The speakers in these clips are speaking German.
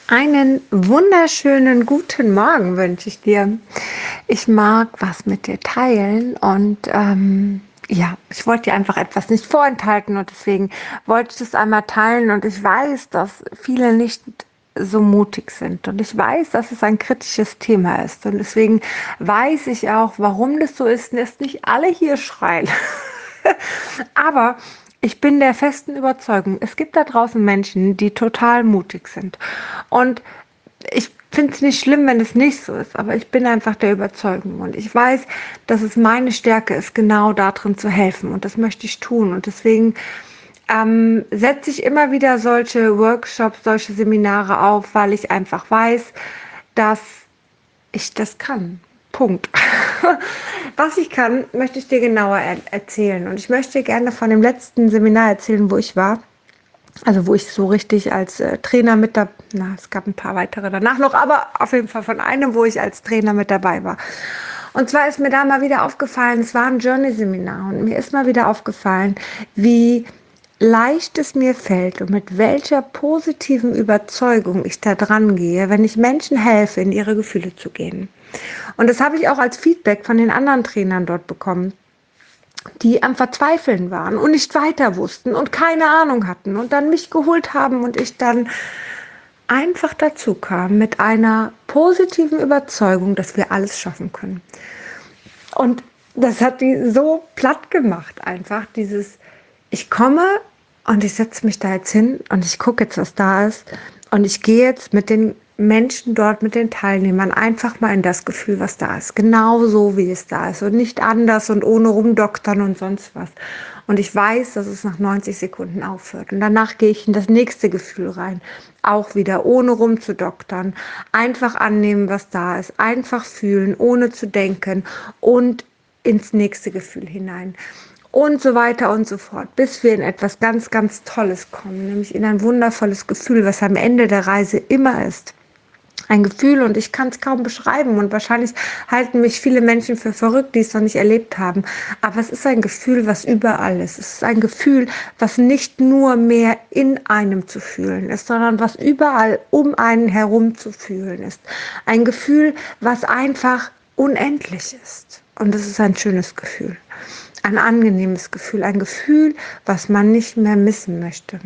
Einen wunderschönen guten Morgen wünsche ich dir. Ich mag was mit dir teilen und ja, ich wollte dir einfach etwas nicht vorenthalten und deswegen wollte ich das einmal teilen und ich weiß, dass viele nicht so mutig sind und ich weiß, dass es ein kritisches Thema ist und deswegen weiß ich auch, warum das so ist und dass nicht alle hier schreien. Aber ich bin der festen Überzeugung, es gibt da draußen Menschen, die total mutig sind. Und ich finde es nicht schlimm, wenn es nicht so ist, aber ich bin einfach der Überzeugung und ich weiß, dass es meine Stärke ist, genau darin zu helfen und das möchte ich tun und deswegen setze ich immer wieder solche Workshops, solche Seminare auf, weil ich einfach weiß, dass ich das kann. Punkt. Was ich kann, möchte ich dir genauer erzählen und ich möchte gerne von dem letzten Seminar erzählen, wo ich war. Also wo ich so richtig als Trainer mit dabei, na, es gab ein paar weitere danach noch, aber auf jeden Fall von einem, wo ich als Trainer mit dabei war. Und zwar ist mir da mal wieder aufgefallen, es war ein Journey-Seminar und mir ist mal wieder aufgefallen, wie leicht es mir fällt und mit welcher positiven Überzeugung ich da dran gehe, wenn ich Menschen helfe, in ihre Gefühle zu gehen. Und das habe ich auch als Feedback von den anderen Trainern dort bekommen, die am Verzweifeln waren und nicht weiter wussten und keine Ahnung hatten und dann mich geholt haben und ich dann einfach dazu kam mit einer positiven Überzeugung, dass wir alles schaffen können. Und das hat die so platt gemacht, einfach dieses, ich komme und ich setze mich da jetzt hin und ich gucke jetzt, was da ist und ich gehe jetzt mit den Menschen dort, mit den Teilnehmern einfach mal in das Gefühl, was da ist. Genau so, wie es da ist und nicht anders und ohne rumdoktern und sonst was. Und ich weiß, dass es nach 90 Sekunden aufhört. Und danach gehe ich in das nächste Gefühl rein. Auch wieder, ohne rumzudoktern. Einfach annehmen, was da ist. Einfach fühlen, ohne zu denken und ins nächste Gefühl hinein. Und so weiter und so fort, bis wir in etwas ganz, ganz Tolles kommen, nämlich in ein wundervolles Gefühl, was am Ende der Reise immer ist. Ein Gefühl und ich kann es kaum beschreiben und wahrscheinlich halten mich viele Menschen für verrückt, die es noch nicht erlebt haben. Aber es ist ein Gefühl, was überall ist. Es ist ein Gefühl, was nicht nur mehr in einem zu fühlen ist, sondern was überall um einen herum zu fühlen ist. Ein Gefühl, was einfach unendlich ist. Und es ist ein schönes Gefühl. Ein angenehmes Gefühl, ein Gefühl, was man nicht mehr missen möchte.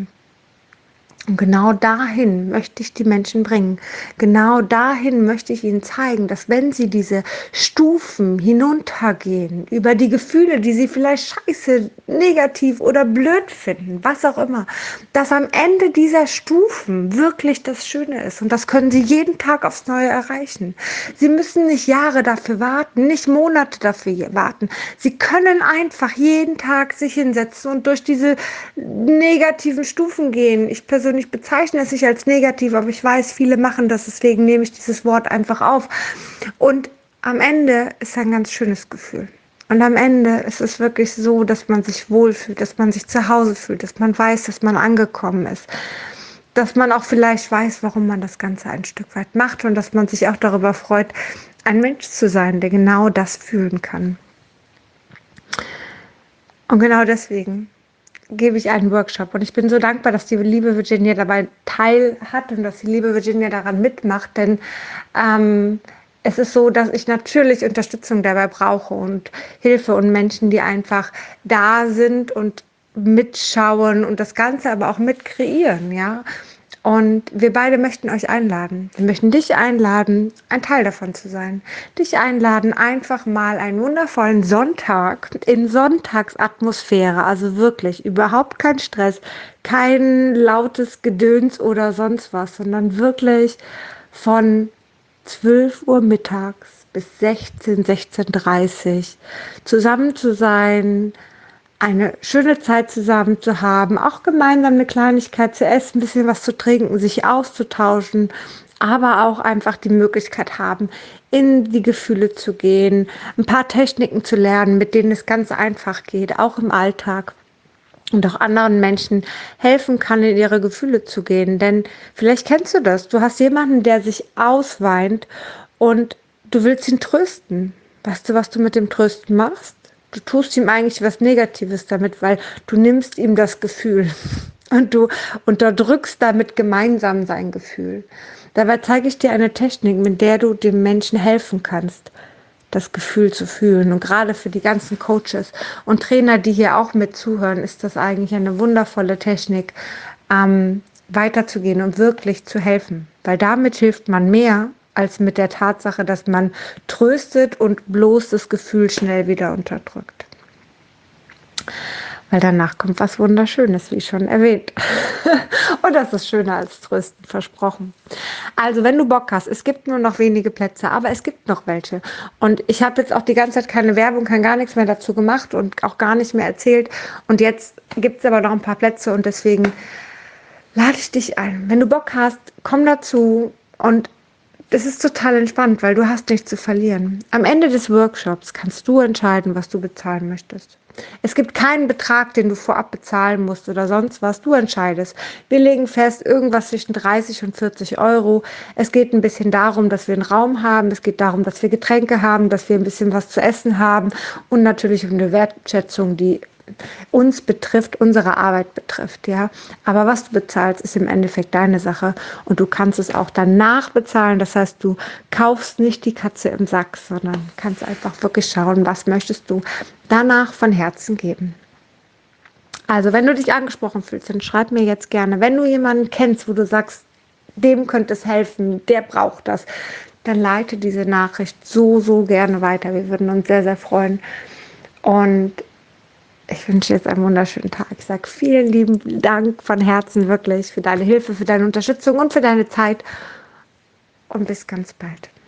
Und genau dahin möchte ich die Menschen bringen. Genau dahin möchte ich ihnen zeigen, dass wenn sie diese Stufen hinuntergehen, über die Gefühle, die sie vielleicht scheiße, negativ oder blöd finden, was auch immer, dass am Ende dieser Stufen wirklich das Schöne ist. Und das können sie jeden Tag aufs Neue erreichen. Sie müssen nicht Jahre dafür warten, nicht Monate dafür warten. Sie können einfach jeden Tag sich hinsetzen und durch diese negativen Stufen gehen. Ich persönlich bezeichne es nicht als negativ, aber ich weiß, viele machen das, deswegen nehme ich dieses Wort einfach auf. Und am Ende ist ein ganz schönes Gefühl. Und am Ende ist es wirklich so, dass man sich wohlfühlt, dass man sich zu Hause fühlt, dass man weiß, dass man angekommen ist. Dass man auch vielleicht weiß, warum man das Ganze ein Stück weit macht und dass man sich auch darüber freut, ein Mensch zu sein, der genau das fühlen kann. Und genau deswegen gebe ich einen Workshop und ich bin so dankbar, dass die liebe Virginia dabei teil hat und dass die liebe Virginia daran mitmacht, denn es ist so, dass ich natürlich Unterstützung dabei brauche und Hilfe und Menschen, die einfach da sind und mitschauen und das Ganze aber auch mit kreieren, ja. Und wir beide möchten euch einladen. Wir möchten dich einladen, ein Teil davon zu sein. Dich einladen, einfach mal einen wundervollen Sonntag in Sonntagsatmosphäre, also wirklich überhaupt kein Stress, kein lautes Gedöns oder sonst was, sondern wirklich von 12 Uhr mittags bis 16:30 zusammen zu sein, eine schöne Zeit zusammen zu haben, auch gemeinsam eine Kleinigkeit zu essen, ein bisschen was zu trinken, sich auszutauschen, aber auch einfach die Möglichkeit haben, in die Gefühle zu gehen, ein paar Techniken zu lernen, mit denen es ganz einfach geht, auch im Alltag. Und auch anderen Menschen helfen kann, in ihre Gefühle zu gehen. Denn vielleicht kennst du das. Du hast jemanden, der sich ausweint und du willst ihn trösten. Weißt du, was du mit dem Trösten machst? Du tust ihm eigentlich was Negatives damit, weil du nimmst ihm das Gefühl. und du unterdrückst damit gemeinsam sein Gefühl. Dabei zeige ich dir eine Technik, mit der du dem Menschen helfen kannst, das Gefühl zu fühlen. Und gerade für die ganzen Coaches und Trainer, die hier auch mit zuhören, ist das eigentlich eine wundervolle Technik, weiterzugehen und wirklich zu helfen. Weil damit hilft man mehr als mit der Tatsache, dass man tröstet und bloß das Gefühl schnell wieder unterdrückt. Weil danach kommt was Wunderschönes, wie schon erwähnt. Und das ist schöner als Trösten, versprochen. Also, wenn du Bock hast, es gibt nur noch wenige Plätze, aber es gibt noch welche. Und ich habe jetzt auch die ganze Zeit keine Werbung, gar nichts mehr dazu gemacht und auch gar nicht mehr erzählt. Und jetzt gibt es aber noch ein paar Plätze und deswegen lade ich dich ein. Wenn du Bock hast, komm dazu und es ist total entspannt, weil du hast nichts zu verlieren. Am Ende des Workshops kannst du entscheiden, was du bezahlen möchtest. Es gibt keinen Betrag, den du vorab bezahlen musst oder sonst was. Du entscheidest. Wir legen fest, irgendwas zwischen 30 und 40 Euro. Es geht ein bisschen darum, dass wir einen Raum haben. Es geht darum, dass wir Getränke haben, dass wir ein bisschen was zu essen haben und natürlich um eine Wertschätzung, die uns betrifft, unsere Arbeit betrifft, ja. Aber was du bezahlst, ist im Endeffekt deine Sache und du kannst es auch danach bezahlen. Das heißt, du kaufst nicht die Katze im Sack, sondern kannst einfach wirklich schauen, was möchtest du danach von Herzen geben. Also, wenn du dich angesprochen fühlst, dann schreib mir jetzt gerne. Wenn du jemanden kennst, wo du sagst, dem könnte es helfen, der braucht das, dann leite diese Nachricht so gerne weiter. Wir würden uns sehr freuen. Und ich wünsche dir jetzt einen wunderschönen Tag. Ich sage vielen lieben Dank von Herzen wirklich für deine Hilfe, für deine Unterstützung und für deine Zeit. Und bis ganz bald.